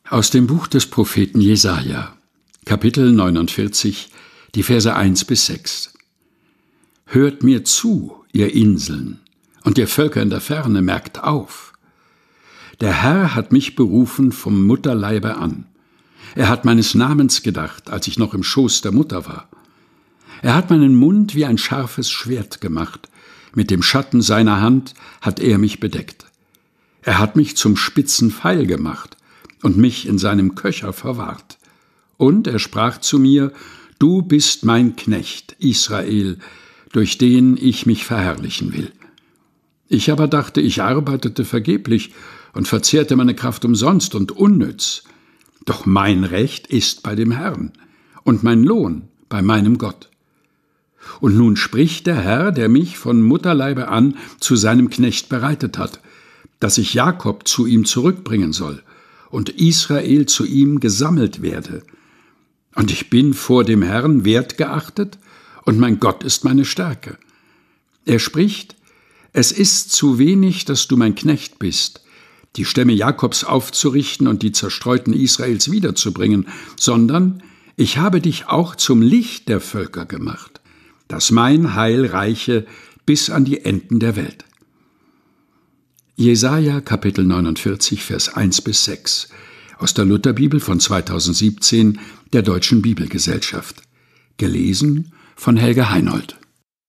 Aus dem Buch des Propheten Jesaja, Kapitel 49, die Verse 1-6. Hört mir zu, ihr Inseln, und ihr Völker in der Ferne, merkt auf. Der Herr hat mich berufen vom Mutterleibe an. Er hat meines Namens gedacht, als ich noch im Schoß der Mutter war. Er hat meinen Mund wie ein scharfes Schwert gemacht. Mit dem Schatten seiner Hand hat er mich bedeckt. Er hat mich zum spitzen Pfeil gemacht und mich in seinem Köcher verwahrt. Und er sprach zu mir: Du bist mein Knecht, Israel, durch den ich mich verherrlichen will. Ich aber dachte, ich arbeitete vergeblich und verzehrte meine Kraft umsonst und unnütz. Doch mein Recht ist bei dem Herrn und mein Lohn bei meinem Gott. Und nun spricht der Herr, der mich von Mutterleibe an zu seinem Knecht bereitet hat, dass ich Jakob zu ihm zurückbringen soll und Israel zu ihm gesammelt werde. Und ich bin vor dem Herrn wertgeachtet, und mein Gott ist meine Stärke. Er spricht: Es ist zu wenig, dass du mein Knecht bist, die Stämme Jakobs aufzurichten und die Zerstreuten Israels wiederzubringen, sondern ich habe dich auch zum Licht der Völker gemacht, dass mein Heil reiche bis an die Enden der Welt. Jesaja, Kapitel 49, Vers 1-6, aus der Lutherbibel von 2017 der Deutschen Bibelgesellschaft. Gelesen von Helge Heinold.